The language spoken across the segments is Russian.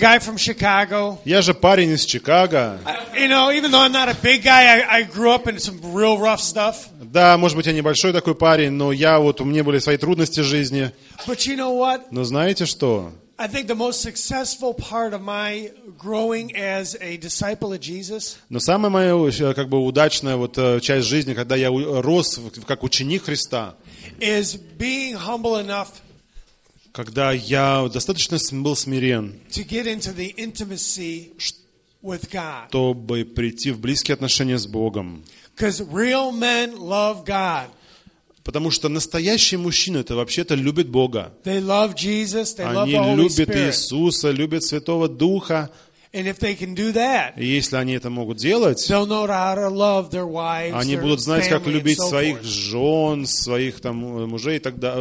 guy from Chicago. Я же парень из Чикаго. You know, even though I'm not a big guy, I grew up in some real rough stuff. Да, может быть, я небольшой такой парень, но у меня были свои трудности в жизни. But you know what? Но знаете что? I think the most successful part of my growing as a disciple of Jesus Но самая моя удачная часть жизни, когда я рос как ученик Христа, is being humble enough когда я достаточно был смирен, to get into the intimacy with God. чтобы прийти в близкие отношения с Богом. Because real men love God. Потому что настоящие мужчины это вообще-то любят Бога. They love Jesus, they love Они the Holy любят Spirit. Иисуса, любят Святого Духа. And if they can do that, И если они это могут делать, they'll know how to love their wives, они their будут знать, как family, and любить so своих forth. жен, своих мужей,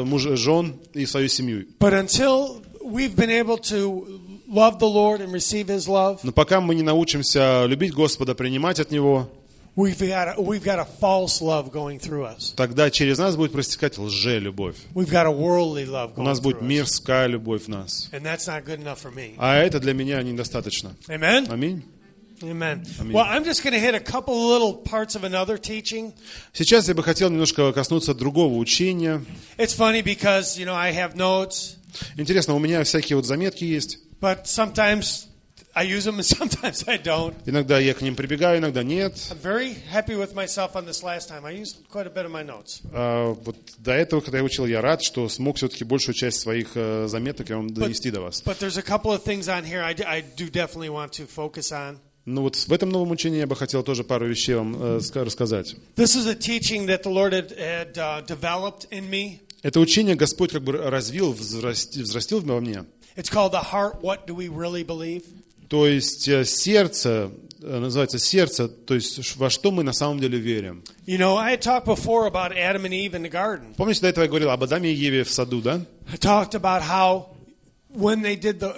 жен и свою семью. But until we've been able to love the Lord and receive His love, Но пока мы не научимся любить Господа, принимать от Него, we've got a false love going through us. тогда через нас будет проистекать лже-любовь. We've got a worldly love У going нас будет through us. мирская любовь в нас. And that's not good enough for me. А это для меня недостаточно. Amen? Аминь. Amen. Amen. Well, I'm just going to hit a couple little parts of another teaching. Сейчас я бы хотел немножко коснуться другого учения. It's funny because, you know, I have notes, Интересно, у меня всякие заметки есть. but sometimes I use them and sometimes I don't. Иногда я к ним прибегаю, иногда нет. I'm very happy with myself on this last time. I used quite a bit of my notes. Вот до этого, когда я учил, я рад, что смог все-таки большую часть своих заметок я вам донести до вас. But there's a couple of things on here I do definitely want to focus on. Ну вот в этом новом учении я бы хотел тоже пару вещей вам рассказать. This is a teaching that the Lord had developed in me. Это учение Господь как бы развил, взрастил во мне. It's called the heart. What do we really believe? То есть сердце, называется сердце, то есть во что мы на самом деле верим. You know, I had talked before about Adam and Eve in the garden. Помните, до этого я говорил об Адаме и Еве в саду, да? I talked about how when they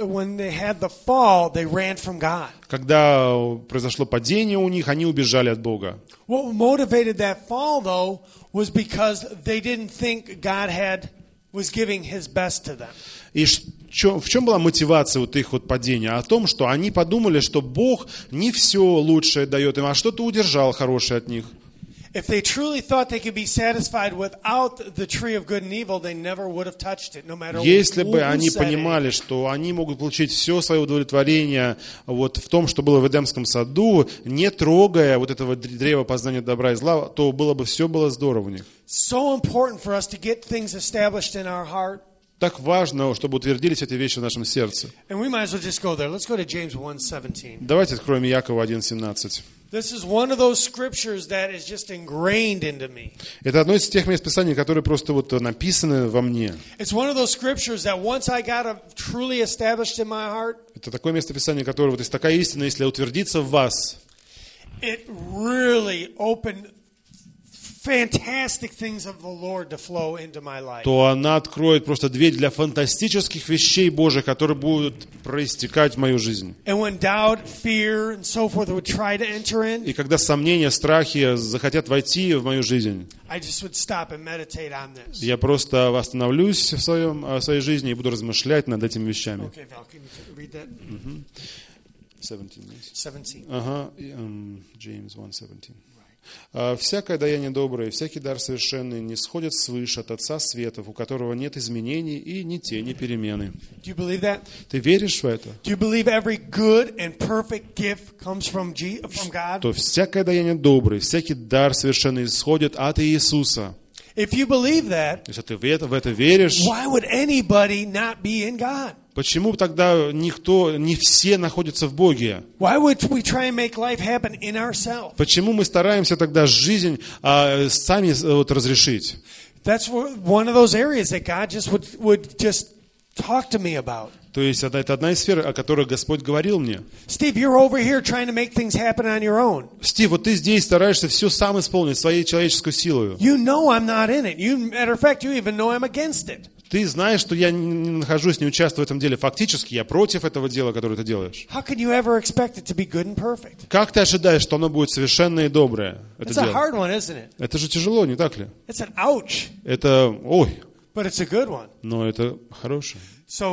had the fall, they ran from God. Когда произошло падение у них, они убежали от Бога. What motivated that fall, though, was because they didn't think God was giving His best to them. И в чем была мотивация вот их падения? О том, что они подумали, что Бог не все лучшее дает им, а что-то удержал хорошее от них. If they truly thought they could be satisfied without the tree of good and evil, they never would have touched it, no matter Если бы who они said it. понимали, что они могут получить все свое удовлетворение вот в том, что было в Эдемском саду, не трогая вот этого древа познания добра и зла, то все было здорово у них. So important for us to get things established in our heart. Так важно, чтобы утвердились эти вещи в нашем сердце. And we might as well just go there. Let's go to James 1:17. Давайте откроем Иакова 1:17. This is one of those scriptures that is just ingrained into me. Это одно из тех мест Писания, которые просто вот написаны во мне. It's one of those scriptures that once I got it truly established in my heart, Это такое место Писания, которое вот есть такая истина, если утвердится в вас, it really opened fantastic things of the Lord to flow into my life. то она откроет просто дверь для фантастических вещей Божьих, которые будут проистекать в мою жизнь. And when doubt, fear, and so forth would try to enter in, И когда сомнения, страхи захотят войти в мою жизнь, I just would stop and meditate on this. я просто остановлюсь в своей жизни и буду размышлять над этими вещами. Okay, Val, can you read that? 17, yes. 17. Ага, James 1:17. «Всякое даяние доброе, всякий дар совершенный не сходят свыше от Отца Светов, у которого нет изменений и ни тени перемены». Do you believe that? Ты веришь в это? Do you believe every good and perfect gift comes from God? То всякое даяние доброе, всякий дар совершенный исходит от Иисуса. If you believe that, Если ты в это веришь, why would anybody not be in God? почему тогда не все находятся в Боге? Why would we try and make life happen in ourselves? Почему мы стараемся тогда жизнь сами разрешить? That's one of those areas that God just would just talk to me about. То есть это одна из сфер, о которой Господь говорил мне. Steve, you're over here trying to make things happen on your own. Стив, вот ты здесь стараешься все сам исполнить своей человеческой силой. You know I'm not in it. Matter of fact, you even know I'm against it. Ты знаешь, что я не нахожусь, не участвую в этом деле. Фактически я против этого дела, которое ты делаешь. How can you ever expect it to be good and perfect? Как ты ожидаешь, что оно будет совершенное и доброе? Это It's a дело. hard one, isn't it? Это же тяжело, не так ли? It's an ouch, Это, ой, but it's a good one. но это хорошее. So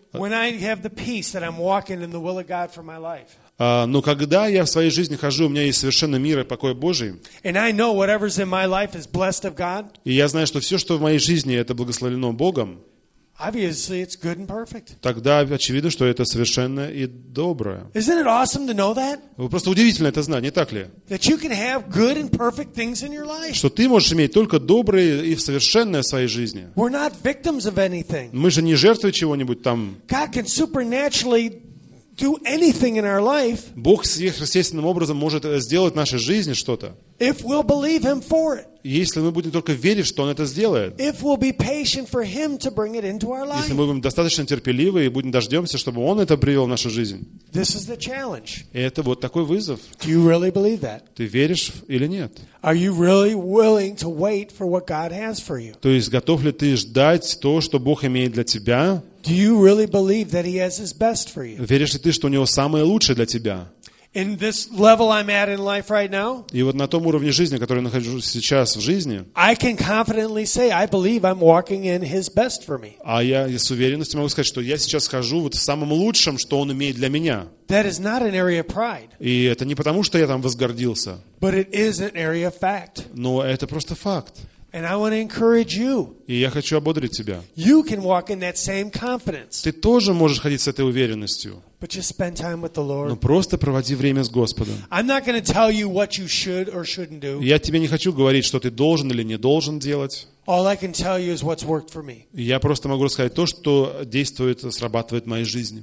when I have the peace that I'm walking in the will of God for my life. Но когда я в своей жизни хожу, у меня есть совершенно мир и покой Божий, And I know whatever's in my life is blessed of God. и я знаю, что все, что в моей жизни, это благословлено Богом, Obviously, it's good and perfect. тогда очевидно, что это совершенно и доброе. Isn't it awesome to know that? Просто удивительно это знать, не так ли? That you can have good and perfect things in your life. Что ты можешь иметь только доброе и совершенное в своей жизни. We're not victims of anything. Мы же не жертвы чего-нибудь там. God can supernaturally do anything in our life Бог сверхъестественным образом может сделать в нашей жизни что-то. if we'll believe Him for it. Если мы будем только верить, что Он это сделает. If we'll be patient for Him to bring it into our Если life. мы будем достаточно терпеливы и будем дождемся, чтобы Он это привел в нашу жизнь. This is the challenge. И это вот такой вызов. Do you really believe that? Ты веришь или нет? Are you really willing to wait for what God has for you? То есть готов ли ты ждать то, что Бог имеет для тебя? Do you really believe that He has His best for you? Веришь ли ты, что у Него самое лучшее для тебя? In this level I'm at in life right now, И вот на том уровне жизни, который я нахожусь сейчас в жизни, I can confidently say I believe I'm walking in His best for me. а я с уверенностью могу сказать, что я сейчас хожу вот в самом лучшем, что Он имеет для меня. That is not an area of pride, И это не потому, что я там возгордился, but it is an area of fact. но это просто факт. And I want to encourage you. И я хочу ободрить тебя. You can walk in that same confidence, Ты тоже можешь ходить с этой уверенностью, but just spend time with the но Lord. просто проводи время с Господом. I'm not going to tell you what you should or shouldn't do. Я тебе не хочу говорить, что ты должен или не должен делать. All I can tell you is what's worked for me. Я просто могу рассказать то, что действует, срабатывает в моей жизни.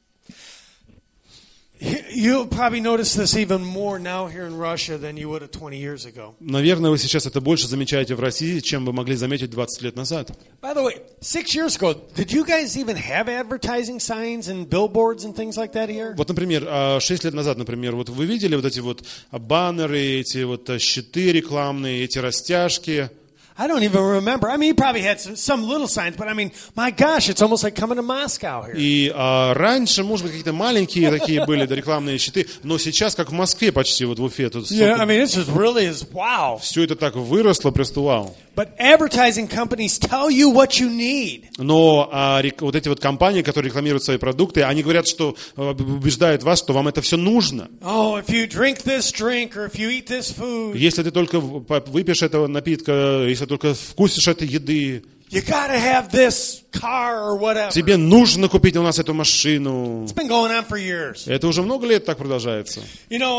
You'll probably notice this even more now here in Russia than you would have 20 years ago. Наверное, вы сейчас это больше замечаете в России, чем вы могли заметить 20 лет назад. By the way, 6 years ago, did you guys even have advertising signs and billboards and things like that here? Вот, например, 6 лет назад, например, вот вы видели вот эти вот баннеры, эти вот щиты рекламные, эти растяжки? I don't even remember. I mean, you probably had some little signs, but I mean, my gosh, it's almost like coming to Moscow here. И раньше, может быть, какие-то маленькие такие были рекламные щиты, но сейчас, как в Москве почти, вот в Уфе, тут Yeah, I mean, it's just really is wow. все это так выросло, просто вау. But advertising companies tell you what you need. Но вот эти вот компании, которые рекламируют свои продукты, они говорят, что убеждают вас, что вам это все нужно. Oh, if you drink this drink or if you eat this food, Если ты только выпьешь этого напитка, если только вкусишь этой еды, you gotta have this car or whatever. тебе нужно купить у нас эту машину. It's been going on for years. Это уже много лет так продолжается. You know,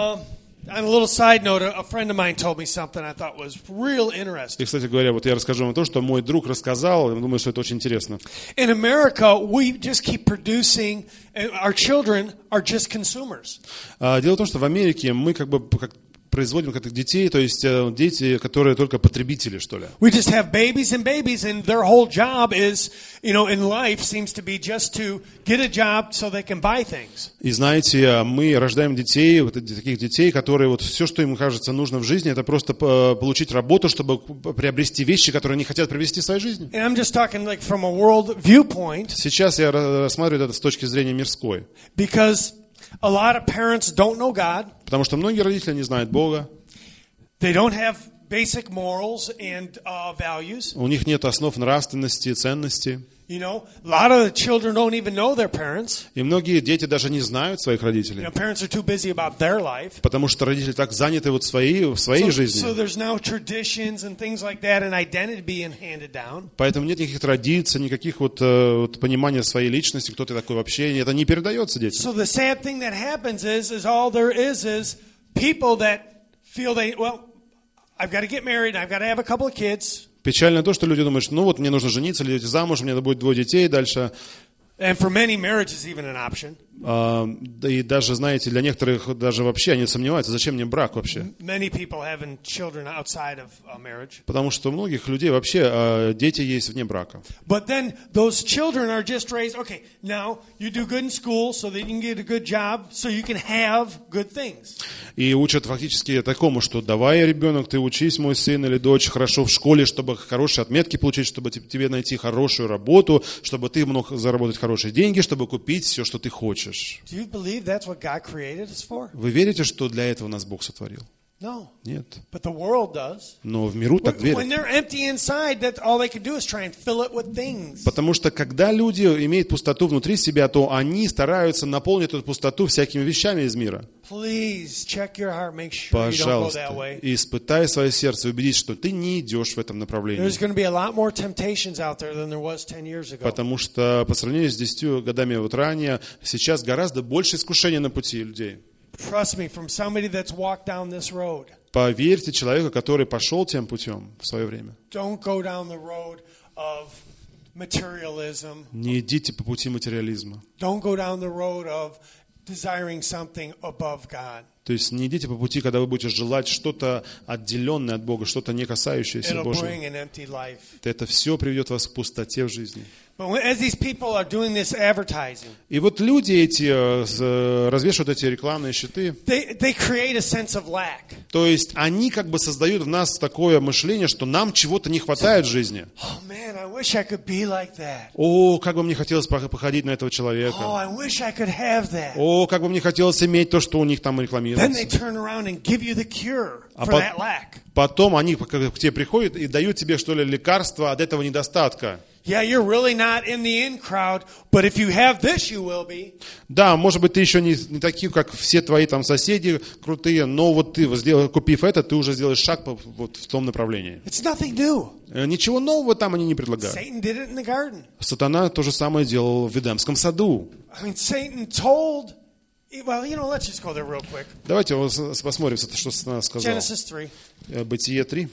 on a little side note, a friend of mine told me something I thought was real interesting. И, кстати говоря, вот я расскажу вам то, что мой друг рассказал, я думаю, что это очень интересно. In America, we just keep producing, and our children are just consumers. Дело в том, что в Америке мы как производим как детей, то есть дети, которые только потребители, что ли. We just have babies, and their whole job is, you know, in life seems to be just to get a job so they can buy things. И знаете, мы рождаем детей, вот таких детей, которые вот все, что им кажется нужно в жизни, это просто получить работу, чтобы приобрести вещи, которые они хотят приобрести в своей жизни. And I'm just talking like from a world viewpoint, Сейчас я рассматриваю это с точки зрения мирской. because a lot of parents don't know God. Потому что многие родители не знают Бога, They don't have basic morals and values. у них нет основ нравственности, ценностей. You know, a lot of the children don't even know their parents. И многие дети даже не знают своих You родителей, know, parents are too busy about their life. потому что родители так заняты вот в своей So жизни. there's now traditions and things like that and identity being handed down. Поэтому нет никаких традиций, никаких вот понимания своей личности, кто ты такой вообще. Это не передается детям. So the sad thing that happens is all there is people that feel I've got to get married, I've got to have a couple of kids. Печально то, что люди думают, что ну вот мне нужно жениться, или идти замуж, мне надо будет 2 детей дальше. And for many, marriage is even an option. Да и даже, знаете, для некоторых даже вообще они сомневаются, зачем мне брак вообще. Many people having children outside of marriage. Потому что у многих людей вообще дети есть вне брака. But then those children are just raised, okay, now you do good in school so that you can get a good job, so you can have good things. И учат фактически такому, что давай, ребенок, ты учись, мой сын или дочь, хорошо в школе, чтобы хорошие отметки получить, чтобы тебе найти хорошую работу, чтобы ты мог заработать хорошие деньги, чтобы купить все, что ты хочешь. Do you believe that's what God created us for? Вы верите, что для этого нас Бог сотворил? No. Нет. But the world does. Но в миру так When верят. they're empty inside, that all they can do is try and fill it with things. Потому что когда люди имеют пустоту внутри себя, то они стараются наполнить эту пустоту всякими вещами из мира. Please check your heart, make sure you don't go that Пожалуйста, way. испытай свое сердце, убедись, что ты не идешь в этом направлении. There's going to be a lot more temptations out there than there was 10 years ago. Потому что по сравнению с 10 годами вот ранее, сейчас гораздо больше искушений на пути людей. Trust me, from somebody that's walked down this road. Поверьте человеку, который пошел тем путем в свое время. Don't go down the road of materialism. Не идите по пути материализма. Don't go down the road of desiring something above God. То есть не идите по пути, когда вы будете желать что-то отделенное от Бога, что-то не касающееся It'll Божьего. bring an empty life. Это все приведет вас к пустоте в жизни. But as these people are doing this advertising, И вот люди эти развешивают эти рекламные щиты. they create a sense of lack. То есть они как бы создают в нас такое мышление, что нам чего-то не хватает в жизни. Oh man, I wish I could be like that. О, как бы мне хотелось походить на этого Oh, человека. I wish I could have that. О, как бы мне хотелось иметь то, что у них там Then they рекламируется. turn around and give you the cure А for that lack. потом они к тебе приходят и дают тебе, что ли, лекарство от этого недостатка. Yeah, you're really not in the in crowd, but if you have this, you will be. Да, может быть, ты еще не такие, как все твои там соседи крутые, но вот ты, купив это, ты уже сделаешь шаг вот в том направлении. It's nothing new. Ничего нового там они не предлагают. Satan did it in the garden. Сатана то же самое делал в Эдемском саду. I mean, Satan told, well, you know, let's just go there real quick. Давайте посмотрим, что Сатана сказал. Genesis 3. Бытие 3.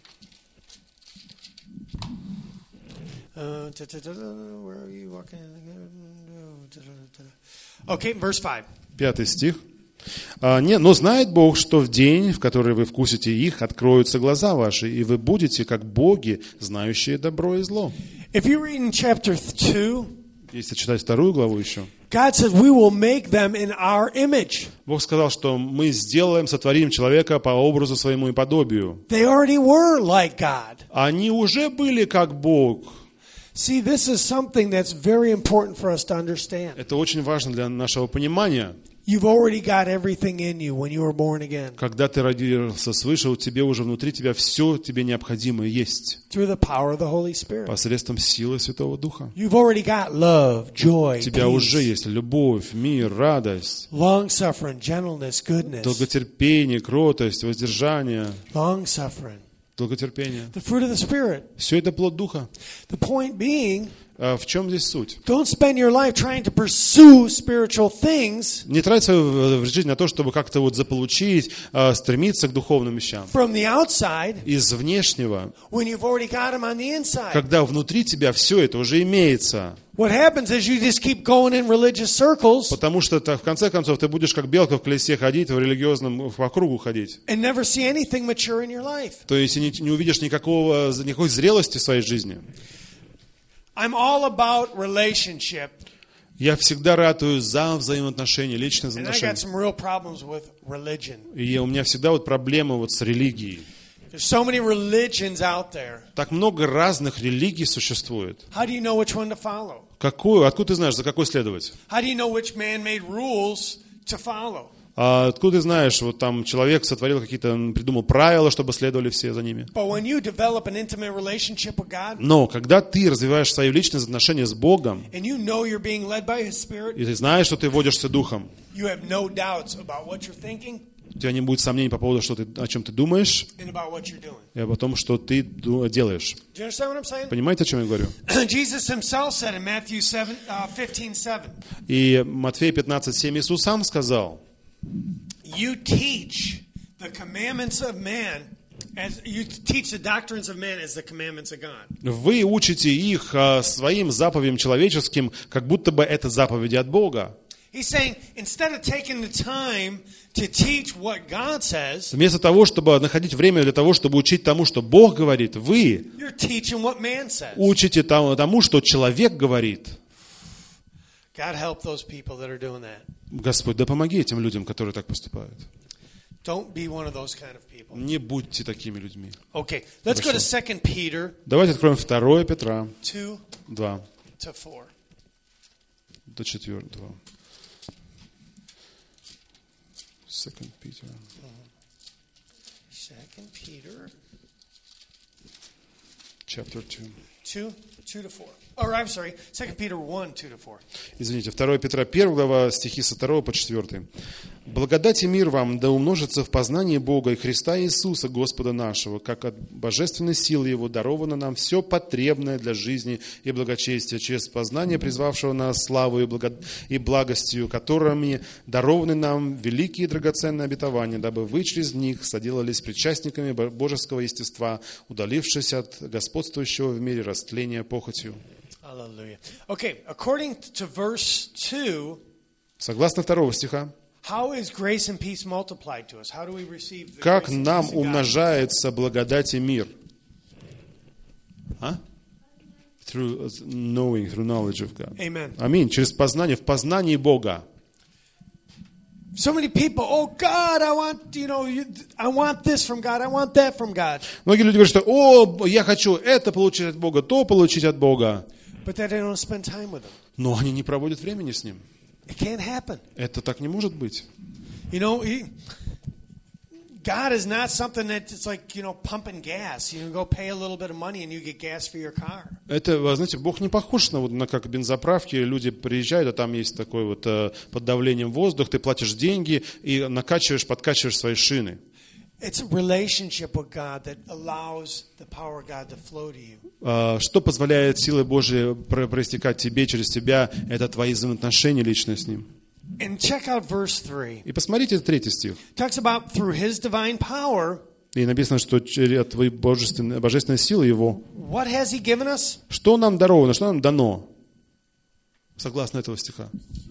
Where are you walking? Okay, verse 5. 5 стих. Но знает Бог, что в день, в который вы вкусите их, откроются глаза ваши, и вы будете как боги, знающие добро и зло. If you read in chapter 2, Если читать 2 главу еще, God says we will make them in our image. Бог сказал, что мы сделаем, сотворим человека по образу своему и подобию. They already were like God. Они уже были как Бог. See, this is something that's very important for us to understand. Это очень важно для нашего понимания. You've already got everything in you when you were born again. Когда ты родился свыше, у тебя уже внутри тебя все тебе необходимое есть. Through the power of the Holy Spirit. Посредством силы Святого Духа. You've already got love, joy, У тебя peace, уже есть любовь, мир, радость, long-suffering, gentleness, goodness, долготерпение, кротость, воздержание, long-suffering. долготерпение. The fruit of the Spirit. Все это плод Духа. The point being, А в чем здесь суть? don't spend your life trying to pursue spiritual things Не трать свою жизнь на то, чтобы как-то вот заполучить, стремиться к духовным вещам. from the outside Из внешнего, when you've already got them on the inside. когда внутри тебя все это уже имеется. What happens is you just keep going in religious circles Потому что в конце концов ты будешь как белка в колесе ходить, в религиозном по кругу ходить. and never see anything mature in your life. То есть не увидишь никакой зрелости в своей жизни. I'm all about relationship, Я всегда ратую за взаимоотношения, личные and I got взаимоотношения. some real problems with religion. И у меня всегда вот проблемы вот с религией. There's so many religions out there. Так много разных религий существует. How do you know which one to follow? Откуда ты знаешь, за какой следовать? How do you know which man-made rules to follow? А откуда ты знаешь, вот там человек сотворил какие-то, придумал правила, чтобы следовали все за ними. But when you develop an intimate relationship with God, Но когда ты развиваешь свои личные отношения с Богом, and you know you're being led by His Spirit, и ты знаешь, что ты водишься Духом, you have no doubts about what you're thinking у тебя не будет сомнений по поводу, о чем ты думаешь, and about what you're doing. и о том, что ты делаешь. Do you understand what I'm saying? Понимаете, о чем я говорю? Jesus Himself said in Matthew 15:7, И Матфея 15:7 Иисус сам сказал: you teach the commandments of man as you teach the doctrines of man as the commandments of God. вы учите их своим заповедям человеческим, как будто бы это заповеди от Бога. He's saying, instead of taking the time to teach what God says, Вместо того, чтобы находить время для того, чтобы учить тому, что Бог говорит, вы you're teaching what man says. учите тому, что человек говорит. God help those people that are doing that. Господь, да помоги этим людям, которые так поступают. Don't be one of those kind of people. Не будьте такими людьми. Okay, let's go to 2 Peter Давайте откроем 2 Петра 2 2 to 4. до 4. 2. 2 Peter. 2 Peter Chapter 2. 2:2-4. Or, I'm sorry, 2 Peter 1:2-4. Извините, 2 Петра 1 глава, стихи со 2 по 4. «Благодать и мир вам да умножится в познании Бога и Христа Иисуса, Господа нашего, как от божественной силы Его даровано нам все потребное для жизни и благочестия, через познание призвавшего нас славою и благостью, которыми дарованы нам великие и драгоценные обетования, дабы вы через них соделались причастниками божеского естества, удалившись от господствующего в мире растления похотью». Hallelujah. Okay, according to verse 2, Согласно 2 стиха, how is grace and peace multiplied to us? How do we receive the как grace and нам peace of God? умножается благодать и мир? Through knowing, through knowledge of God. Amen. Аминь. Через познание, в познании Бога. So many people, oh God, I want this from God, I want that from God. Многие люди говорят, что, о, я хочу это получить от Бога, то получить от Бога. But they don't spend time with Him. Но они не проводят времени с Ним. It can't happen. Это так не может быть. You know, God is not something that it's like, pumping gas. You go pay a little bit of money and you get gas for your car. Это, вы знаете, Бог не похож на как бензоправки. Люди приезжают, а там есть такой вот под давлением воздух, ты платишь деньги и подкачиваешь свои шины. It's a relationship with God that allows the power of God to flow to you. Что позволяет силой Божией проистекать тебе, через тебя, это твои взаимоотношения личные с Ним. And check out verse 3. И посмотрите 3 стих. It talks about through His divine power. И написано, что через твои божественная сила Его. What has He given us? Что нам даровано, что нам дано? Согласно этого стиха.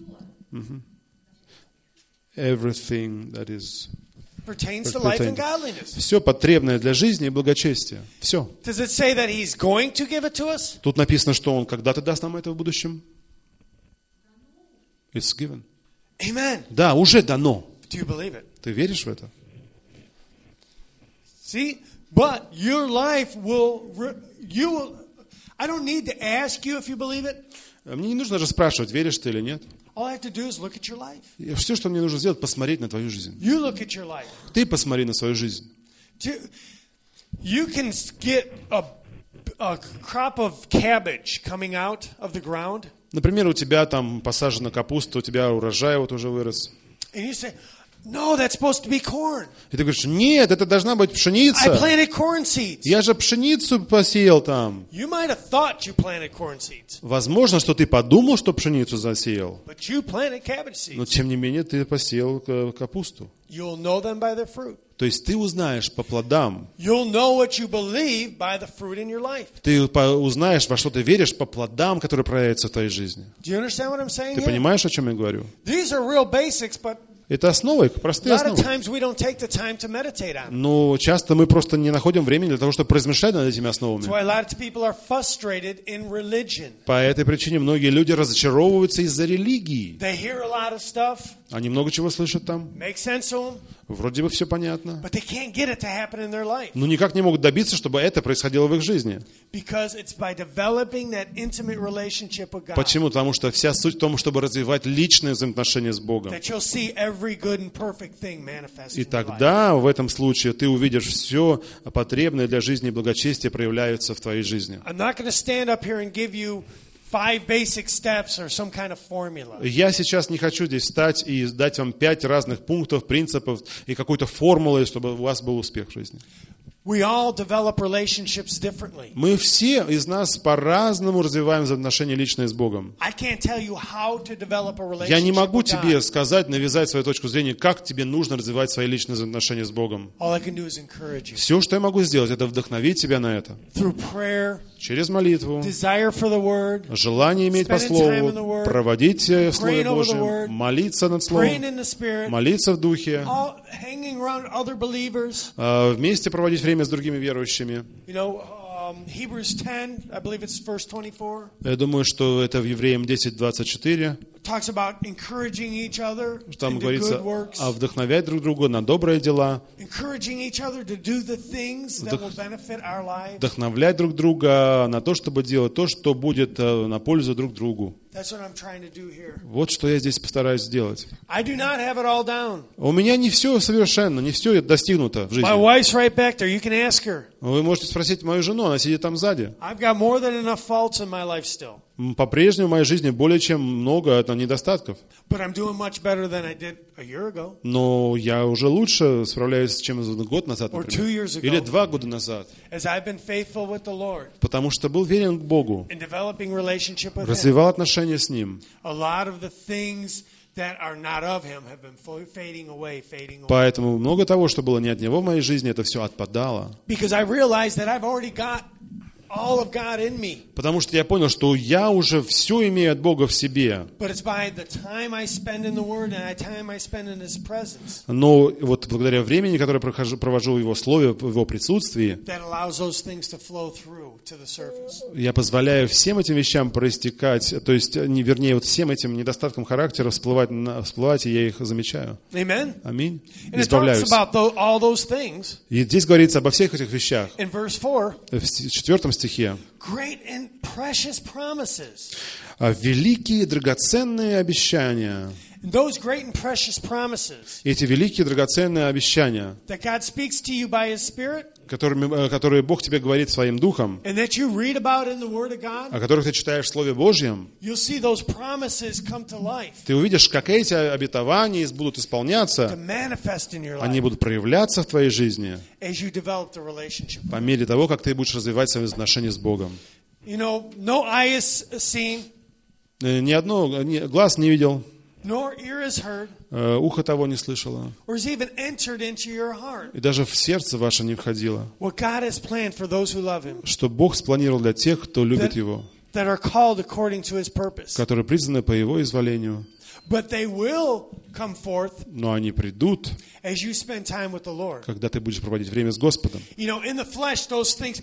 Everything that is... Pertains to life and godliness. Все потребное для жизни и благочестия. Все. Does it say that He's going to give it to us? Тут написано, что Он когда-то даст нам это в будущем. It's given. Amen. Да, уже дано. Do you believe it? Ты веришь в это? See, but your life I don't need to ask you if you believe it. Мне не нужно же спрашивать, веришь ты или нет. All I have to do is look at your life. Все, что мне нужно сделать, посмотреть на твою жизнь. You look at your life. Ты посмотри на свою жизнь. You can get a crop of cabbage coming out of the ground. Например, у тебя там посажена капуста, у тебя урожай вот уже вырос. And you say, no, that's supposed to be corn. И ты говоришь, нет, это должна быть I пшеница. planted corn seeds. Я же пшеницу посеял там. You might have thought you planted corn seeds, Возможно, что ты подумал, что пшеницу засеял. but you planted cabbage Но seeds. тем не менее ты посеял капусту. You'll know them by their fruit. То есть ты узнаешь по плодам. You'll know what you believe by the fruit in your life. Ты узнаешь, во что ты веришь по плодам, которые проявятся в твоей жизни. Do you understand what I'm saying Ты here? понимаешь, о чем я говорю? These are real basics, but Это основы, a простые lot of основы. times we don't take the time to meditate on them. Но часто мы просто не находим времени для того, чтобы размышлять над этими That's основами. why a lot of people are frustrated in religion. По этой причине многие люди разочаровываются из-за религии. They hear a lot of stuff, Они много чего слышат там. makes sense to them, Вроде бы все понятно. but they can't get it to happen in their life. Но никак не могут добиться, чтобы это происходило в их жизни. Because it's by developing that intimate relationship with God Почему? Потому что вся суть в том, чтобы развивать личные взаимоотношения с Богом. that you'll see every good and perfect thing manifest И in your life. тогда в этом случае ты увидишь все потребное для жизни и благочестия проявляются в твоей жизни. I'm not going to stand up here and give you 5 basic steps or some kind of formula. Я сейчас не хочу здесь встать и дать вам 5 разных пунктов, принципов и какой-то формулы, чтобы у вас был успех в жизни. We all develop relationships differently. Мы все из нас по-разному развиваем взаимоотношения личные с Богом. I can't tell you how to develop a relationship Я не могу with тебе God. сказать, навязать свою точку зрения, как тебе нужно развивать свои личные взаимоотношения с Богом. All I can do is encourage you. Все, что я могу сделать, это вдохновить тебя на это. Through prayer, Через молитву, desire for the Word, желание иметь по Spending time in the Слову, Word, проводить в Слове praying over the Божьем, Word, молиться над praying Словом, in the Spirit, молиться в Духе, all hanging around other believers. вместе проводить время с другими верующими. You know, Hebrews 10, I believe it's verse 24, Я думаю, что это в Евреям 10:24. talks about encouraging each other Там into говорится good works, о вдохновлять друг друга на добрые дела, encouraging each other to do the things that will benefit our lives. вдохновлять друг друга на то, чтобы делать то, что будет на пользу друг другу. That's what I'm trying to do here. Вот что я здесь постараюсь сделать. I do not have it all down. У меня не все совершенно, не все достигнуто в жизни. My wife's right back there. You can ask her. Вы можете спросить мою жену, она сидит там сзади. I've got more than enough faults in my life still. По-прежнему в моей жизни более чем много недостатков. But I'm doing much better than I did a year ago. Но я уже лучше справляюсь, чем год назад, Or 2 например. years ago. Или 2 года назад. As I've been faithful with the Lord Потому что был верен к Богу. in developing relationship with Him. Развивал отношения с Ним. A lot of the things that are not of Him have been fading away. Поэтому много того, что было не от Него в моей жизни, это все отпадало. Because I realized that I've already got all of God in me. Потому что я понял, что я уже все имею от Бога в себе. But it's by the time I spend in the Word and the time I spend in His presence Но вот благодаря времени, которое провожу в Его Слове, в Его присутствии, that allows those things to flow through to the surface. я позволяю всем этим вещам проистекать, то есть, вернее, вот всем этим недостаткам характера всплывать, и я их замечаю. Amen? Аминь. And it talks Избавляюсь. about all those things И здесь говорится обо всех этих вещах. in verse 4. В 4 стихе. Great and precious promises. Великие драгоценные обещания. And those great and precious promises Эти великие драгоценные обещания, that God speaks to you by His Spirit которые Бог тебе говорит своим духом, and that you read about in the Word of God, о которых ты читаешь в Слове Божьем, you'll see those promises come to life, ты увидишь, как эти обетования будут to исполняться, manifest in your они life будут проявляться в твоей жизни as you develop the relationship. по мере того, как ты будешь развивать свои отношения с Богом. You know, no eye is seen, Ни одно глаз не видел, nor ear is heard, ухо того не слышало, or has even entered into your heart и даже в сердце ваше не входило, what God has planned for those who love Him, что Бог спланировал для тех, кто любит Его, that are called according to His purpose. которые призваны по Его изволению. But they will come forth Но они придут, as you spend time with the Lord. когда ты будешь проводить время с Господом. You know, in the flesh, those things,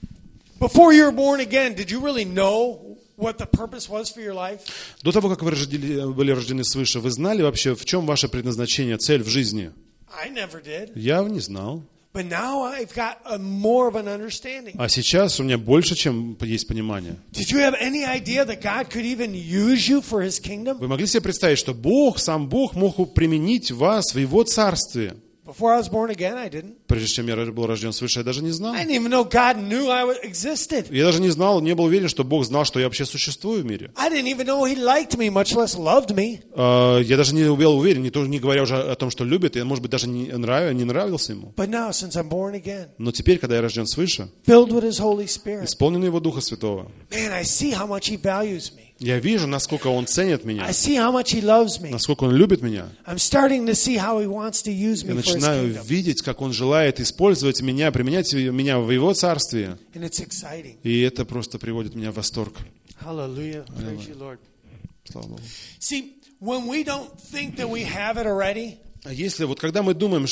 before you were born again, did you really know what the purpose was for your life? До того, как вы были рождены свыше, вы знали вообще, в чем ваше предназначение, цель в жизни? I never did. Я не знал. But now I've got more of an understanding. А сейчас у меня больше, чем есть понимание. Did you have any idea that God could even use you for His kingdom? Вы могли себе представить, что Бог, сам Бог мог применить вас в Его царстве? Before I was born again, I didn't. Прежде чем я был рожден свыше, я даже не знал. I didn't even know God knew I existed. Я даже не знал, не был уверен, что Бог знал, что я вообще существую в мире. I didn't even know He liked me, much less loved me. Я даже не был уверен, не говоря уже о том, что любит, я, может быть, даже не нравился Ему. But now, since I'm born again, Но теперь, когда я рожден свыше, filled with His Holy Spirit, исполненный Его Духа Святого, man, I see how much He values me. я вижу, насколько Он ценит меня, I see how much He loves me. насколько Он любит меня. I'm starting to see how He wants to use Я me for His начинаю kingdom. видеть, как Он желает использовать меня, применять меня в Его Царстве. And it's exciting. И это просто приводит меня в восторг. Hallelujah. Praise you, Lord. Слава Богу. See, when we don't think that we have it already, А если вот когда мы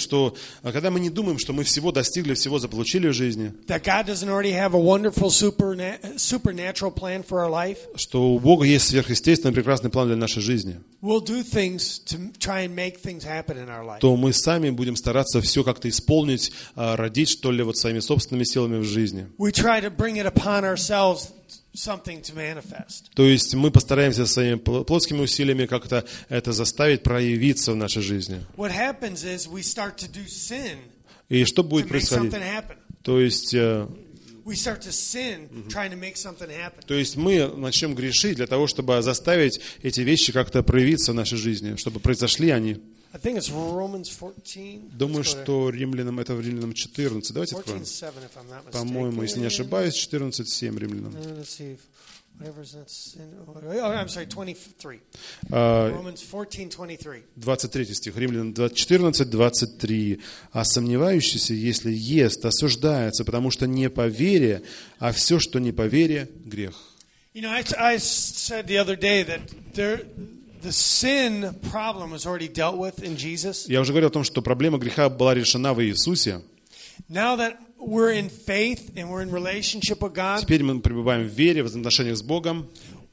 не думаем, что мы всего достигли, всего заполучили в жизни, that God doesn't already have a wonderful supernatural plan for our life, что у Бога есть сверхъестественный прекрасный план для нашей жизни, we'll do things to try and make things happen in our life. то мы сами будем стараться все как-то исполнить, родить, что ли, вот своими собственными силами в жизни. We try to bring it upon ourselves something to manifest. То есть мы постараемся своими плотскими усилиями как-то это заставить проявиться в нашей жизни. What happens is we start to do sin И что to будет make происходить? something happen. То есть We start to sin trying to make something happen. мы начнем грешить для того, чтобы заставить эти вещи как-то проявиться в нашей жизни, чтобы произошли они. I think it's Romans 14. Думаю, Let's go there. что в Римлянам 14. Давайте откроем. 14:7, if I'm not mistaken. По-моему, если не ошибаюсь, 14:7 Римлянам. Let's see. Whatever's not sin. Oh, I'm sorry, 23. А, Romans 14:23. 23 стих, Римлянам 14:23. «А сомневающийся, если ест, осуждается, потому что не по вере, а все, что не по вере, грех». You know, I said the other day that the sin problem was already dealt with in Jesus. Я уже говорил о том, что проблема греха была решена в Иисусе. Now that we're in faith and we're in relationship with God, Теперь мы пребываем в вере, в отношениях с Богом.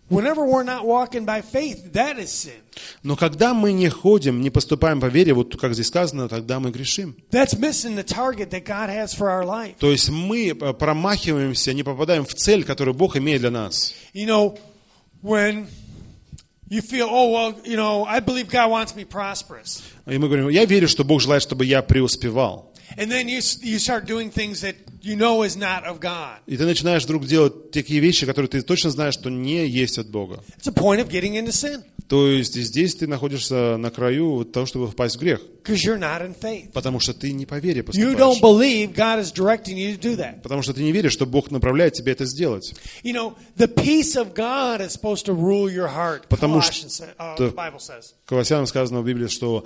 Whenever we're not walking by faith, that is sin. Но когда мы не ходим, не поступаем по вере, вот как здесь сказано, тогда мы грешим. That's missing the target that God has for our life. То есть мы промахиваемся, не попадаем в цель, которую Бог имеет для нас. You know, when you feel, oh, well, you know, I believe God wants me prosperous. И мы говорим, я верю, что Бог желает, чтобы я преуспевал. And then you start doing things that you know is not of God. И ты начинаешь вдруг делать такие вещи, которые ты точно знаешь, что не есть от Бога. It's a point of getting into sin. То есть здесь ты находишься на краю того, чтобы впасть в грех. Because you're not in faith. Потому что ты не по вере You don't поступаешь. believe God is directing you to do that. Потому что ты не веришь, что Бог направляет тебя это сделать. You know, the peace of God is supposed to rule your heart. Потому Colossians, что the Bible says. Колоссянам сказано в Библии, что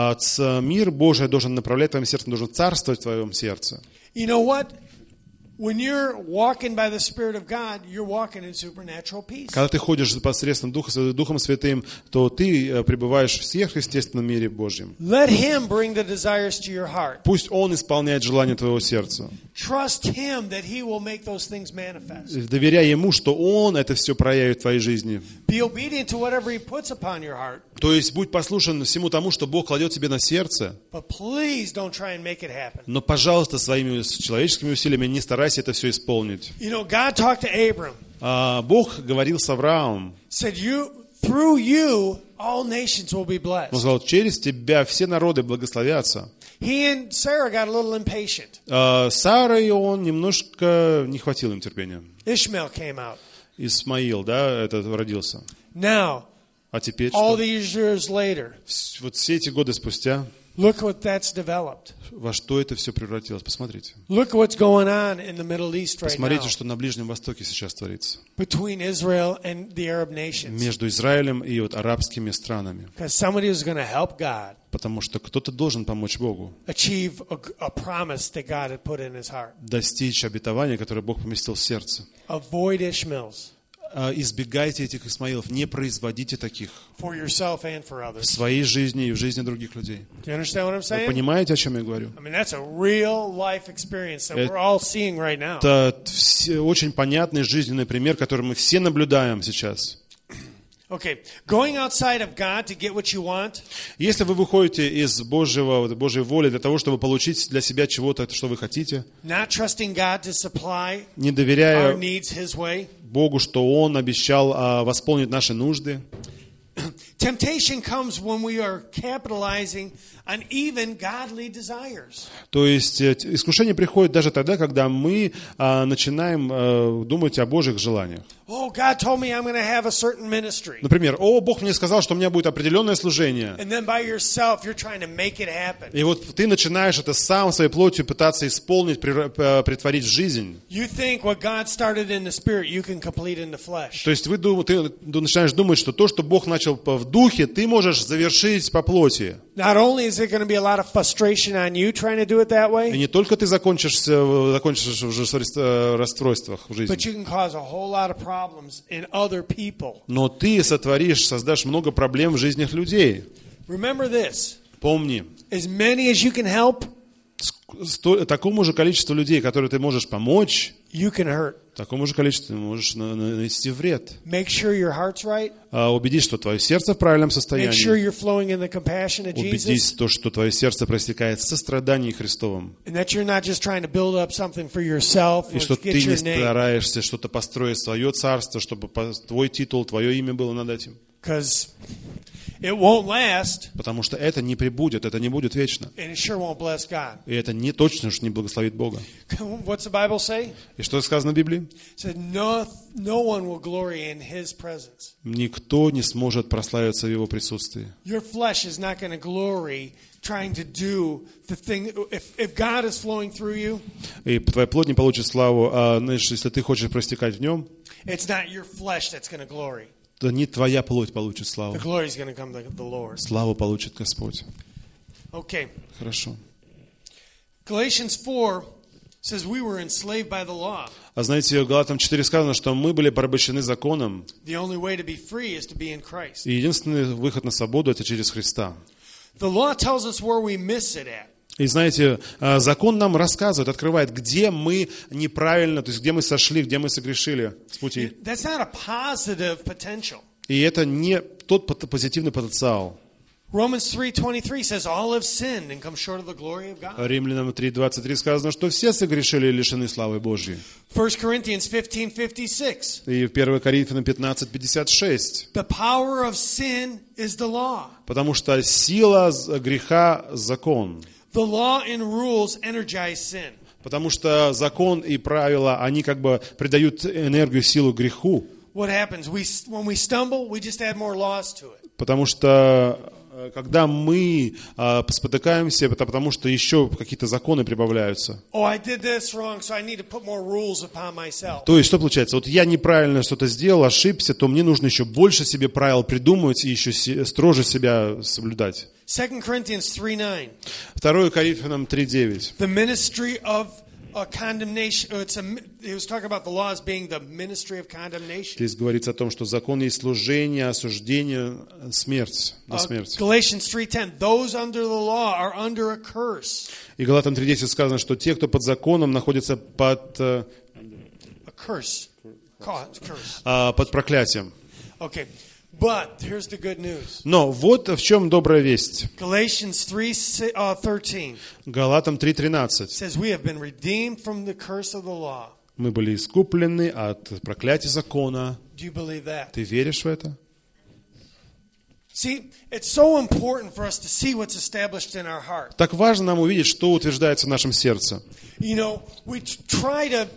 мир Божий должен направлять твоим сердцем, должен царствовать в твоем сердце. You know what? When you're walking by the Spirit of God, you're walking in supernatural peace. Когда ты ходишь посредством Духом Святым, то ты пребываешь в сверхъестественном мире Божьем. Let Him bring the desires to your heart. Пусть Он исполняет желания твоего сердца. Trust Him that He will make those things manifest. Доверяй Ему, что Он это все проявит в твоей жизни. Be obedient to whatever He puts upon your heart. То есть будь послушен всему тому, что Бог кладет тебе на сердце. But please don't try and make it happen. Но, пожалуйста, своими человеческими усилиями не старайся это все исполнить. You know, God talked to Abram. Бог говорил с Авраамом. Said, through you, all nations will be Он blessed. сказал, через тебя все народы благословятся. He and Sarah got a little impatient. Сара и он немножко не хватило им терпения. Ishmael came out. Исмаил, да, этот родился. Now, А теперь all что? these years later, Вот все эти годы спустя, look what that's developed. во что это все превратилось? Посмотрите. Look what's going on in the Middle East right now Посмотрите, что на Ближнем Востоке сейчас творится. between Israel and the Arab nations. Между Израилем и вот арабскими странами. Because somebody is going to help God Потому что кто-то должен помочь Богу achieve a promise that God had put in his heart. достичь обетования, которое Бог поместил в сердце. Avoid Ishmaels Избегайте этих Исмаилов, не производите таких for yourself and for в others. своей жизни и в жизни других людей. Do you understand what I'm Вы saying? понимаете, о чем я говорю? I mean, that's a real life experience that we're all seeing right now. Это очень понятный жизненный пример, который мы все наблюдаем сейчас. Okay, going outside of God to get what you want, Если вы выходите из Божьей воли для того, чтобы получить для себя чего-то, что вы хотите, not trusting God to supply не our доверяя needs His way, Богу, что Он обещал восполнить наши нужды, temptation comes when we are capitalizing on even godly desires. то есть искушение приходит даже тогда, когда мы начинаем думать о Божьих желаниях. Oh, God told me I'm going to have a certain ministry. Например, Бог мне сказал, что у меня будет определенное служение. And then by yourself, you're trying to make it happen. И вот ты начинаешь это сам своей плотью пытаться исполнить, претворить в жизнь. You think what God started in the spirit, you can complete in the flesh. То есть ты начинаешь думать, что то, что Бог начал в духе, ты можешь завершить по плоти. Not only is there going to be a lot of frustration on you trying to do it that И way, не только ты закончишь уже в расстройствах в жизни, but you can cause a whole lot of problems in other people. но ты создашь много проблем в жизнях людей. Remember this, Помни, as many as you can help, такому же количеству людей, которые ты можешь помочь, you can hurt. такому же количеству ты можешь нанести вред. Make sure your heart's right. Убедись, что твое сердце в правильном Make sure состоянии. you're flowing in the compassion of Убедись, Jesus. что твое сердце проистекает в сострадании Христовом. And that you're not just trying to build up something for yourself И or что get ты не your name. стараешься что-то построить свое царство, чтобы твой титул, твое имя было над этим. Because it won't last, Потому что это не пребудет, это не будет вечно. and it sure won't bless God. И это не точно, что не благословит Бога. What's the Bible say? И что сказано в Библии? It said, no one will glory in His presence. Никто не сможет прославиться в Его присутствии. Your flesh is not going to glory trying to do the thing. If God is flowing through you, И твоя плоть не получит славу, знаешь, если ты хочешь проистекать в Нем, it's not your flesh that's going to glory. то не твоя плоть получит The славу. glory is going to come to the Lord. Славу получит Господь. Okay. Хорошо. Galatians 4 says we were enslaved by the law. А знаете, в Галатам 4 сказано, что мы были порабощены законом, The only way to be free is to be in Christ. и единственный выход на свободу – это через Христа. The law tells us where we miss it at. И знаете, закон нам рассказывает, открывает, где мы неправильно, то есть где мы сошли, где мы согрешили с пути. That's not a positive potential. И это не тот позитивный потенциал. Romans 3:23 says all have sinned and come short of the glory of God. Римлянам 3:23 сказано, что все согрешили и лишены славы Божьей. 1 Corinthians 15:56. И в 1 Коринфянам 15:56. The power of sin is the law. Потому что сила греха – закон. The law and rules energize sin. Потому что закон и правила, они как бы придают энергию, силу греху. What happens? When we stumble, we just add more laws to it. Потому что когда мы спотыкаемся, это потому что еще какие-то законы прибавляются. Oh, I did this wrong, so I need to put more rules upon myself. То есть что получается? Вот я неправильно что-то сделал, ошибся, то мне нужно еще больше себе правил придумывать и еще строже себя соблюдать. 2 Corinthians 3:9. 2 Коринфянам 3:9. The ministry of condemnation. He was talking about the law as being the ministry of condemnation. Здесь говорится о том, что закон есть служение, осуждение, смерть, на смерть. Galatians 3:10. Those under the law are under a curse. И Галатам 3:10 сказано, что те, кто под законом, находятся под проклятием. Okay. But here's the good news. Но вот в чем добрая весть. Galatians 3:13. Галатам 3:13. Says we have been redeemed from the curse of the law. Мы были искуплены от проклятия закона. Do you believe that? Ты веришь в это? See, it's so important for us to see what's established in our heart. Так важно нам увидеть, что утверждается в нашем сердце. You know, we try to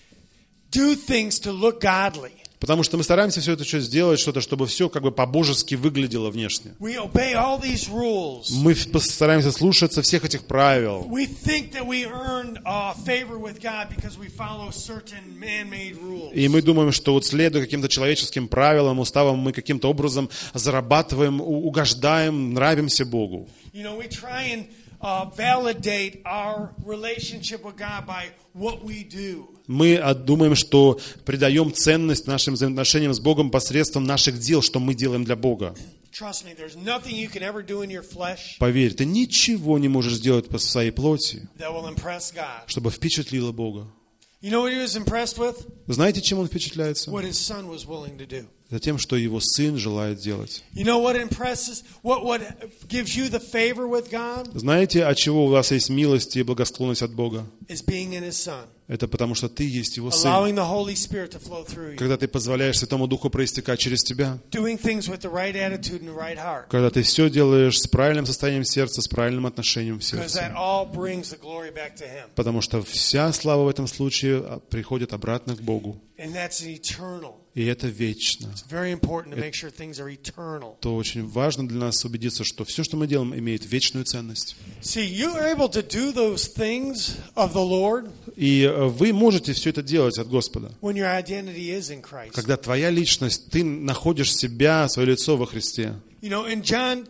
do things to look godly. Потому что мы стараемся все это сделать, что-то, чтобы все как бы по-божески выглядело внешне. We obey all these rules. Мы стараемся слушаться всех этих правил. We think that we earned favor with God because we follow certain man-made rules. И мы думаем, что вот следуя каким-то человеческим правилам, уставам, мы каким-то образом зарабатываем, угождаем, нравимся Богу. You know, we try and validate our relationship with God by what we do. Мы думаем, что придаем ценность нашим взаимоотношениям с Богом посредством наших дел, что мы делаем для Бога. Trust me, there's nothing you can ever do in your flesh Поверь, ты ничего не можешь сделать по своей плоти, that will impress God. чтобы впечатлило Бога. You know what he was impressed with? Знаете, чем он впечатляется? What his son was willing to do. Это тем, что его сын желает делать. You know what impresses, what gives you the favor with God? Знаете, от чего у вас есть милость и благосклонность от Бога? Is being in his son. Это потому, что ты есть его сын. Allowing the Holy Spirit to flow through you. Когда ты позволяешь Святому Духу проистекать через тебя. Doing things with the right attitude and the right heart. Когда ты все делаешь с правильным состоянием сердца, с правильным отношением в Because that сердце. all brings the glory back to him. Потому что вся слава в этом случае приходит обратно к Богу. And that's eternal. И это вечно. It's very important to make sure things are eternal. То очень важно для нас убедиться, что все, что мы делаем, имеет вечную ценность. See, you are able to do those things of the Lord И вы можете все это делать от Господа. when your identity is in Christ. Когда твоя личность, ты находишь себя, свое лицо во Христе. You know, in John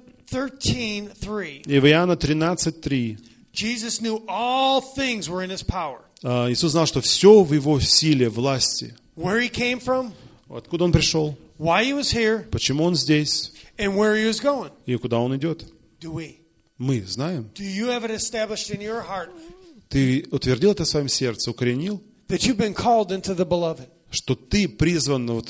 13:3, И в Иоанна 13:3 Jesus knew all things were in his power. Иисус знал, что все в его силе, власти. Where he came from, Откуда он пришел? why he was here, Почему он здесь? and where he was going. И куда он идет? Do we? Мы знаем. Do you have it established in your heart Ты утвердил это в своем сердце, укоренил, that you've been called into the beloved? что ты призван вот,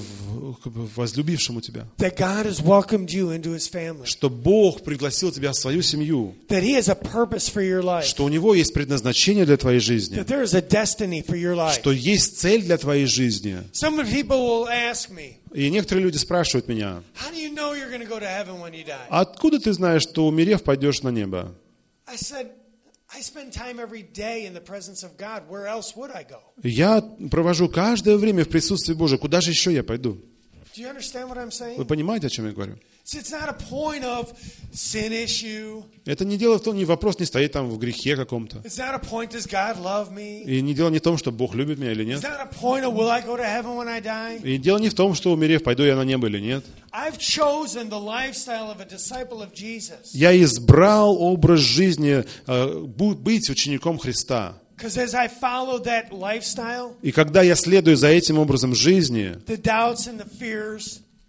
к возлюбившему тебя. That God has welcomed you into his family. Что Бог пригласил тебя в свою семью. That he has a purpose for your life. Что у Него есть предназначение для твоей жизни. That there is a destiny for your life. Что есть цель для твоей жизни. Some people will ask me, И некоторые люди спрашивают меня, how do you know you're going to go to heaven when you die? откуда ты знаешь, что умерев, пойдешь на небо? I said, I spend time every day in the presence of God. Where else would I go? Я провожу каждое время в присутствии Божьем. Куда же еще я пойду? Do you understand what I'm saying? Вы понимаете, о чем я говорю? See, it's not a point of sin issue. Это не дело в том, вопрос не стоит там в грехе каком-то. It's not a point, does God love me? И не дело не в том, что Бог любит меня или It's нет. not a point of will I go to heaven when I die? И дело не в том, что умерев, пойду я на небо или нет. I've chosen the lifestyle of a disciple of Jesus. Я избрал образ жизни быть учеником Христа. Because as I follow that lifestyle, И когда я следую за этим образом жизни, the doubts and the fears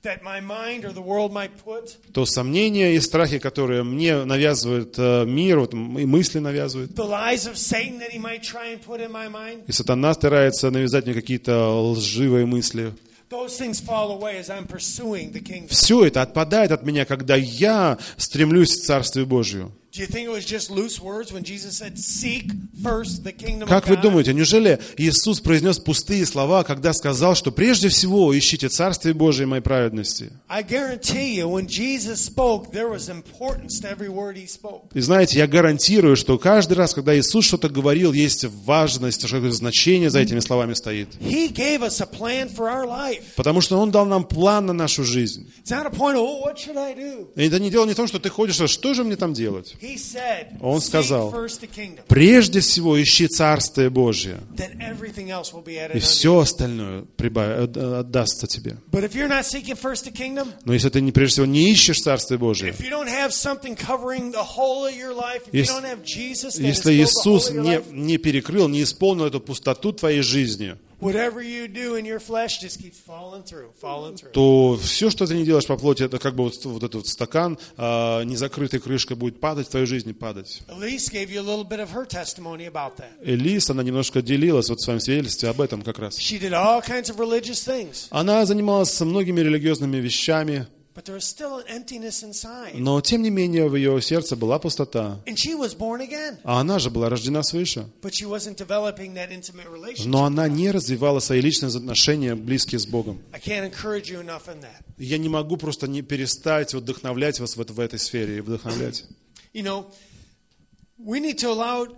that my mind or the world might put, то сомнения и страхи, которые мне навязывает мир, вот, и мысли навязывают, the lies of Satan that he might try and put in my mind, и сатана старается навязать мне какие-то лживые мысли, those things fall away as I'm pursuing the kingdom. все это отпадает от меня, когда я стремлюсь к Царствию Божию. Do you think it was just loose words when Jesus said, "Seek first the kingdom of Как вы God"? думаете, неужели Иисус произнес пустые слова, когда сказал, что прежде всего ищите Царствие Божие и моей праведности? I guarantee you, when Jesus spoke, there was importance to every word he spoke. И знаете, я гарантирую, что каждый раз, когда Иисус что-то говорил, есть важность, какое-то значение за этими словами стоит. He gave us a plan for our life. Потому что Он дал нам план на нашу жизнь. It's not a point of, oh, what should I do? И это не дело не в том, что ты ходишь, что же мне там делать? He said, Он seek сказал, first the kingdom, прежде всего ищи Царствие Божие, then everything else will be и added unto you. все остальное отдастся тебе. But if you're not seeking first the kingdom, Но если ты прежде всего не ищешь Царствие Божие, if you don't have something covering the whole of your life, if you Если- don't have Jesus that is если filled the whole Иисус of your life, не перекрыл, не исполнил эту пустоту твоей жизни, whatever you do in your flesh just keeps falling through. то все, что ты не делаешь по плоти, это как бы вот этот вот стакан, незакрытой крышкой будет падать в твою жизнь и падать. Elise gave you a little bit of her testimony about that. Элис, она немножко делилась вот в своем свидетельстве об этом как раз. She did all kinds of religious things, Она занималась многими религиозными вещами, but there was still an emptiness inside. но тем не менее в ее сердце была пустота. And she was born again, А она же была рождена свыше. but she wasn't developing that intimate relationship. Но она не развивала свои личные отношения близкие с Богом. I can't encourage you enough in that. Я не могу просто не перестать вдохновлять вас в этой сфере и вдохновлять. You know, we need to allow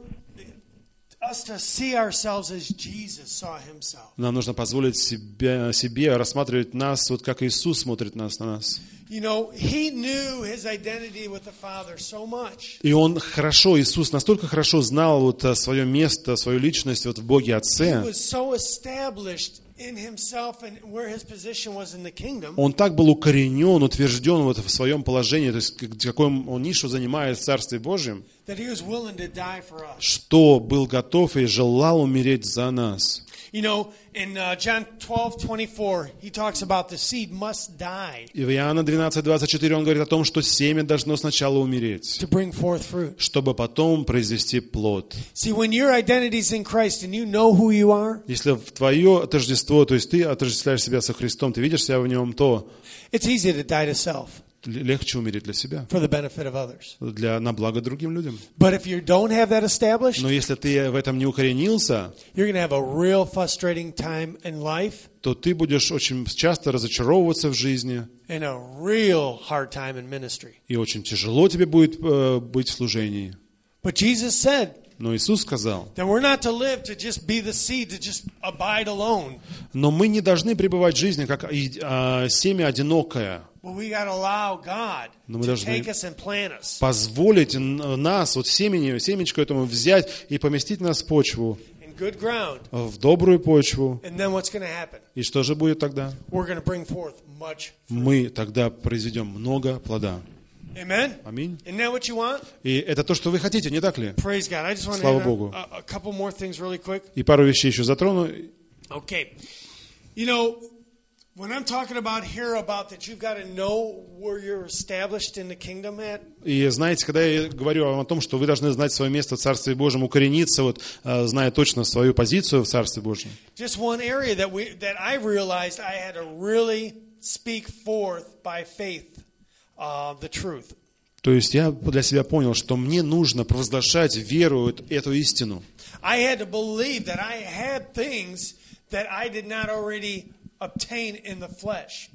us to see ourselves as Jesus saw himself. Нам нужно позволить себе рассматривать нас, вот как Иисус смотрит на нас. You know, he knew his identity with the Father so much. И Он хорошо, Иисус настолько хорошо знал вот свое место, свою личность вот в Боге He Отце. was so established in himself and where his position was in the kingdom. Он так был укоренен, утвержден вот в своем положении, то есть какую он нишу занимает в Царстве Божьем, That he was willing to die for us. что был готов и желал умереть за нас. You know, in John 12:24, he talks about the seed must die И в Иоанна 12:24 он говорит о том, что семя должно сначала умереть, to bring forth fruit. чтобы потом произвести плод. See, when your identity is in Christ and you know who you are, Если в твое отождество, то есть ты отождествляешь себя со Христом, ты видишь себя в нем, то it's easy to die to self легче умереть для себя, for the benefit of others. на благо другим людям. But if you don't have that established, Но если ты в этом не укоренился, you're going to have a real frustrating time in life то ты будешь очень часто разочаровываться в жизни, and a real hard time in ministry. и очень тяжело тебе будет быть в служении. But Jesus said Но Иисус сказал, that we're not to live to just be the seed, to just abide alone. но мы не должны пребывать в жизни как семя одинокое. But we got to allow God Но мы to должны take us and plant us Позволить нас, вот семечко этому взять и поместить нас в почву, in good ground. в добрую почву. And then what's going to happen? И что же будет тогда? We're going to bring forth much fruit. Мы тогда произведем много плода. Amen? Аминь. Isn't that what you want? И это то, что вы хотите, не так ли? Praise God. I just want to Слава hit Богу. on a couple more things really quick. И пару вещей еще затрону. Okay. You know, when I'm talking about here about that you've got to know where you're established in the kingdom at, И знаете, когда я говорю вам о том, что вы должны знать свое место в Царстве Божьем, укорениться, вот, зная точно свою позицию в Царстве Божьем. just one area that I realized I had to really speak forth by faith the truth. То есть я для себя понял, что мне нужно провозглашать веру, эту истину. I had to believe that I had things that I did not already obtain in the flesh.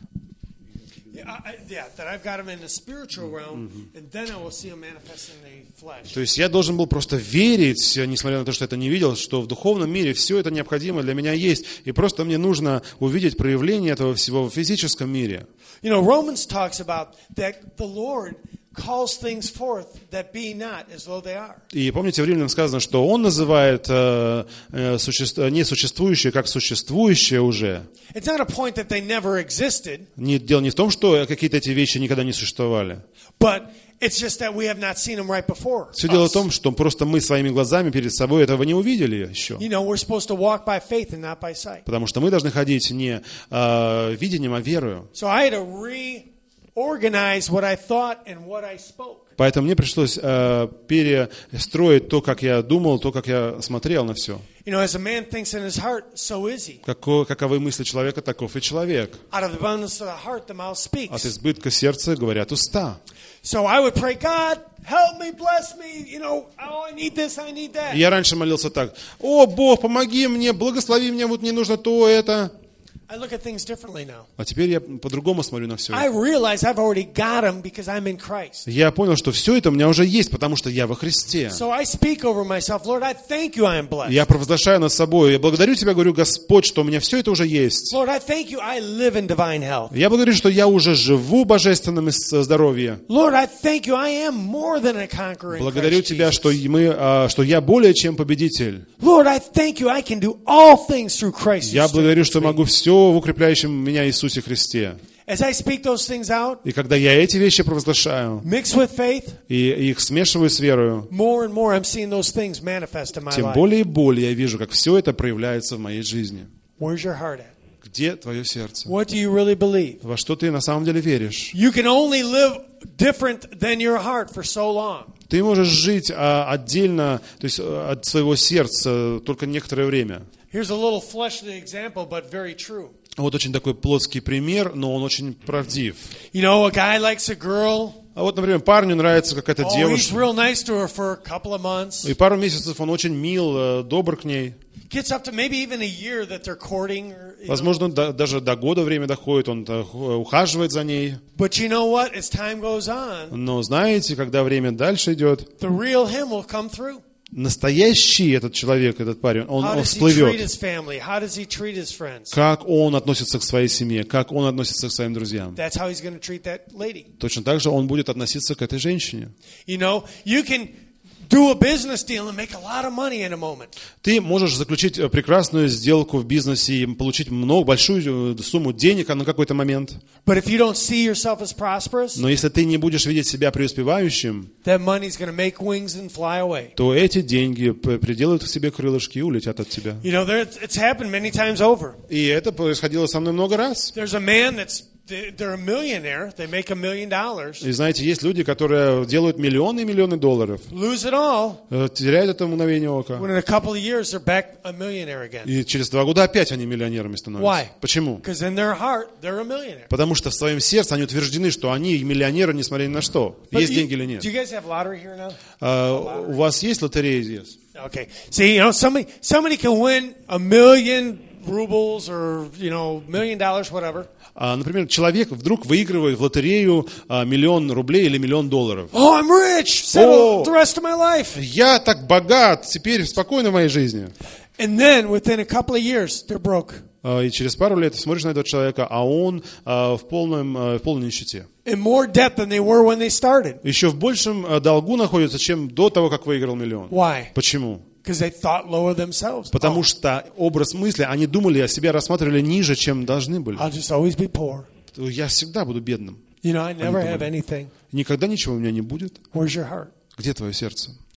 That I've got them in the spiritual realm, and then I will see them manifest in the flesh. То есть я должен был просто верить, несмотря на то, что это не видел, что в духовном мире все это необходимо для меня есть. И просто мне нужно увидеть проявление этого всего в физическом мире. You know, Romans talks about that the Lord calls things forth that be not as though they are. И помните, в Римлянам сказано, что Он называет несуществующее как существующее уже. It's not a point that they never existed, Дело не в том, что какие-то эти вещи никогда не существовали. but It's just that we have not seen him right before. Все дело в us. том, что просто мы своими глазами перед собой этого не увидели еще. You know, we're supposed to walk by faith and not by sight. Потому что мы должны ходить не видением, а верою. So I had to reorganize what I thought and what I spoke. Поэтому мне пришлось перестроить то, как я думал, то, как я смотрел на все. You know, as a man thinks in his heart, so is he. Каковы мысли человека, таков и человек. Out of the abundance of the heart, the mouth От speaks. избытка сердца говорят уста. So I would pray, God, help me, bless me. You know, oh, I need this, I need that. Я раньше молился так: «О, Бог, помоги мне, благослови меня, вот мне нужно то, это». I look at things differently now. А теперь я по-другому смотрю на все. I realize I've already got them because I'm in Christ. Я понял, что все это у меня уже есть, потому что я во Христе. So I speak over myself, Lord, I thank you I am blessed. Я провозглашаю над собой. Я благодарю Тебя, говорю, Господь, что у меня все это уже есть. Lord, I thank you I live in divine health. Я благодарю, что я уже живу в божественном здоровье. Lord, I thank you I am more than a conqueror in Благодарю Christ Тебя, Jesus. что я более чем победитель. Lord, I thank you I can do all things through Christ. who Я благодарю, что strengthens me. могу все в укрепляющем меня Иисусе Христе. As I speak those things out, И когда я эти вещи провозглашаю, mixed with faith, и их смешиваю с верою, more and more I'm seeing those things manifest in my тем life. более и более я вижу, как все это проявляется в моей жизни. Where's your heart at? Где твое сердце? What do you really believe? Во что ты на самом деле веришь? You can only live different than your heart for so long. Ты можешь жить отдельно, то есть от своего сердца только некоторое время. Here's a little fleshly example, but very true. Вот очень такой плоский пример, но он очень правдив. You know, a guy likes a girl. А вот, например, парню нравится какая-то Oh, he's девушка, real nice to her for a couple of months. и пару месяцев он очень мил, добр к ней. Gets up to maybe even a year that they're courting. Or, you know. Возможно, даже до года время доходит, он ухаживает за ней. But you know what? As time goes on, Но знаете, когда время дальше идет, the real him will come through. настоящий этот человек, этот парень, он How does he treat всплывет. his family? How does he treat his friends? Как он относится к своей семье, как он относится к своим друзьям. That's how he's going to treat that lady. Точно так же он будет относиться к этой женщине. You know, you can do a business deal and make a lot of money in a moment. Ты можешь заключить прекрасную сделку в бизнесе и получить большую сумму денег на какой-то момент. But if you don't see yourself as prosperous, Но если ты не будешь видеть себя преуспевающим, that money's going to make wings and fly away. то эти деньги приделают к себе крылышки и улетят от тебя. You know, it's happened many times over. И это происходило со мной много раз. There's a man they're a millionaire. They make $1 million. И знаете, есть люди, которые делают миллионы и миллионы долларов, Lose it all. теряют это мгновение ока. When in a couple of years, they're back a millionaire again. И через 2 года опять они миллионерами становятся. Why? Почему? Because in their heart, they're a millionaire. Потому что в своем сердце они утверждены, что они миллионеры, несмотря ни на что. But Есть деньги или нет. Do you guys have lottery here now? У вас есть лотерея здесь? Okay. See, you know, somebody can win $1 million rubles or, you know, $1 million, whatever. Например, человек вдруг выигрывает в лотерею $1 миллион рублей или $1 миллион. Oh, I'm rich. Settle the rest of my life. Я так богат, теперь спокойно в моей жизни. And then within a couple of years, they're broke. И через пару лет ты смотришь на этого человека, а он в полной нищете. In more debt than they were when they started. Еще в большем долгу находится, чем до того, как выиграл миллион. Why? Почему? Because they thought lower themselves. Потому Oh, что образ мысли, они думали о себе, рассматривали ниже, чем должны были. I'll just always be poor. Я всегда буду бедным. You know, I never думали. have anything. Никогда ничего у меня не будет. Where's your heart? Где твое сердце?